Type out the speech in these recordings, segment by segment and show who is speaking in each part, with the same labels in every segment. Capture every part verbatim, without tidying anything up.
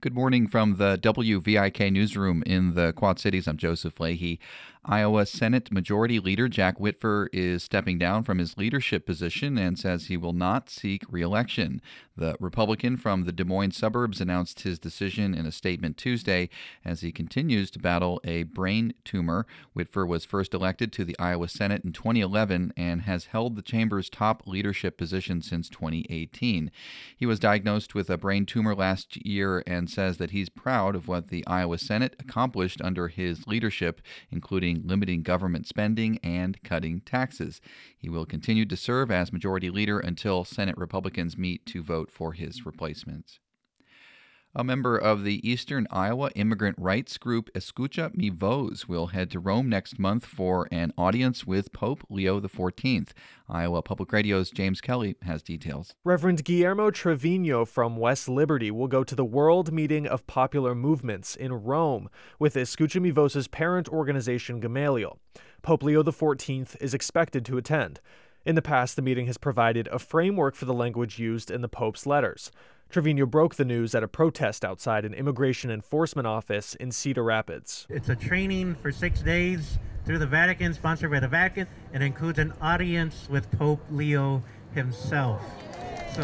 Speaker 1: Good morning from the W V I K newsroom in the Quad Cities. I'm Joseph Leahy. Iowa Senate Majority Leader Jack Whitver is stepping down from his leadership position and says he will not seek re-election. The Republican from the Des Moines suburbs announced his decision in a statement Tuesday as he continues to battle a brain tumor. Whitver was first elected to the Iowa Senate in twenty eleven and has held the chamber's top leadership position since twenty eighteen. He was diagnosed with a brain tumor last year and says that he's proud of what the Iowa Senate accomplished under his leadership, including limiting government spending and cutting taxes. He will continue to serve as majority leader until Senate Republicans meet to vote for his replacement. A member of the Eastern Iowa immigrant rights group Escucha Mi Voz will head to Rome next month for an audience with Pope Leo the fourteenth. Iowa Public Radio's James Kelly has details.
Speaker 2: Reverend Guillermo Trevino from West Liberty will go to the World Meeting of Popular Movements in Rome with Escucha Mi Voz's parent organization Gamaliel. Pope Leo the fourteenth is expected to attend. In the past, the meeting has provided a framework for the language used in the Pope's letters. Trevino broke the news at a protest outside an immigration enforcement office in Cedar Rapids.
Speaker 3: It's a training for six days through the Vatican, sponsored by the Vatican, and includes an audience with Pope Leo himself. So,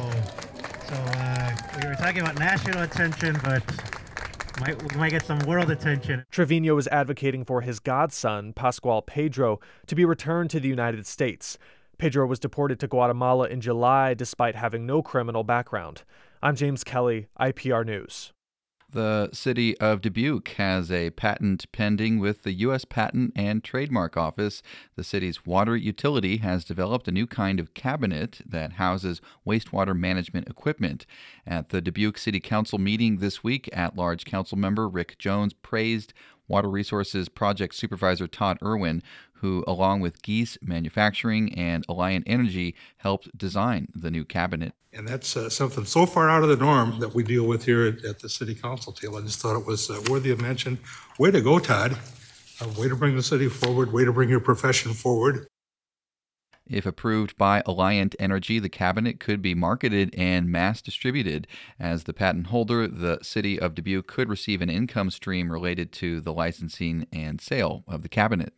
Speaker 3: so uh, we were talking about national attention, but might, we might get some world attention.
Speaker 2: Trevino is advocating for his godson, Pascual Pedro, to be returned to the United States. Pedro was deported to Guatemala in July despite having no criminal background. I'm James Kelly, I P R News.
Speaker 1: The city of Dubuque has a patent pending with the U S Patent and Trademark Office. The city's water utility has developed a new kind of cabinet that houses wastewater management equipment. At the Dubuque City Council meeting this week, at-large council member Rick Jones praised Water Resources Project Supervisor Todd Irwin, who, along with Geese Manufacturing and Alliant Energy, helped design the new cabinet.
Speaker 4: And that's uh, something so far out of the norm that we deal with here at, at the City Council table. I just thought it was uh, worthy of mention. Way to go, Todd. Uh, way to bring the city forward. Way to bring your profession forward.
Speaker 1: If approved by Alliant Energy, the cabinet could be marketed and mass distributed. As the patent holder, the city of Dubuque could receive an income stream related to the licensing and sale of the cabinet.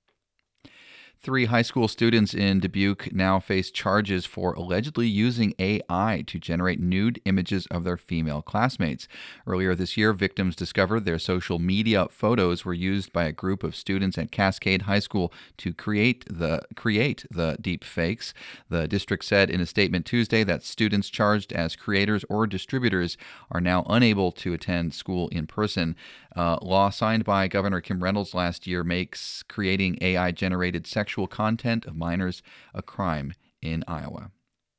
Speaker 1: Three high school students in Dubuque now face charges for allegedly using A I to generate nude images of their female classmates. Earlier this year, victims discovered their social media photos were used by a group of students at Cascade High School to create the create the deep fakes. The district said in a statement Tuesday that students charged as creators or distributors are now unable to attend school in person. A law signed by Governor Kim Reynolds last year makes creating A I-generated sexual content of minors a crime in Iowa.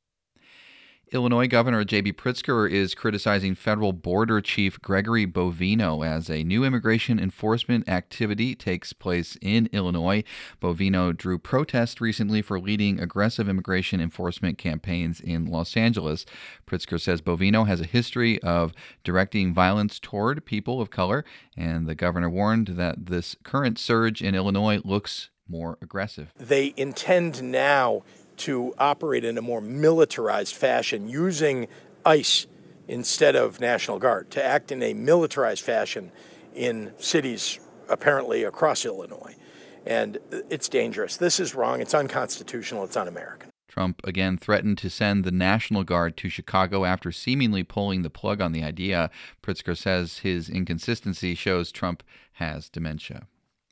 Speaker 1: Illinois Governor J B Pritzker is criticizing federal border chief Gregory Bovino as a new immigration enforcement activity takes place in Illinois. Bovino drew protest recently for leading aggressive immigration enforcement campaigns in Los Angeles. Pritzker says Bovino has a history of directing violence toward people of color, and the governor warned that this current surge in Illinois looks more aggressive.
Speaker 5: They intend now to operate in a more militarized fashion, using ICE instead of National Guard, to act in a militarized fashion in cities apparently across Illinois. And it's dangerous. This is wrong. It's unconstitutional. It's un-American.
Speaker 1: Trump again threatened to send the National Guard to Chicago after seemingly pulling the plug on the idea. Pritzker says his inconsistency shows Trump has dementia.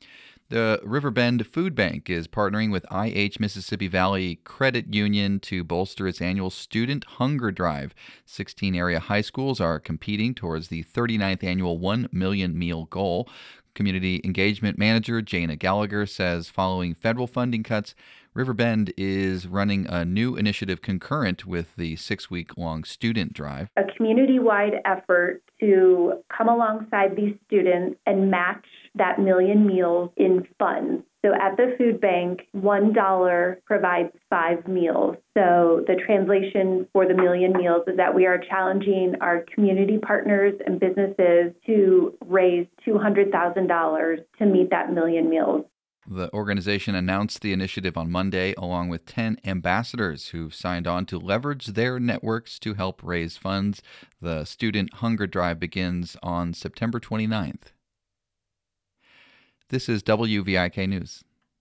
Speaker 1: The Riverbend Food Bank is partnering with I H Mississippi Valley Credit Union to bolster its annual Student Hunger Drive. sixteen area high schools are competing towards the thirty-ninth annual one million meal goal. Community Engagement Manager Jana Gallagher says following federal funding cuts, Riverbend is running a new initiative concurrent with the six-week-long student drive.
Speaker 6: A community-wide effort to come alongside these students and match that million meals in funds. So at the food bank, one dollar provides five meals. So the translation for the million meals is that we are challenging our community partners and businesses to raise two hundred thousand dollars to meet that million meals.
Speaker 1: The organization announced the initiative on Monday, along with ten ambassadors who've signed on to leverage their networks to help raise funds. The Student Hunger Drive begins on September twenty-ninth. This is W V I K News.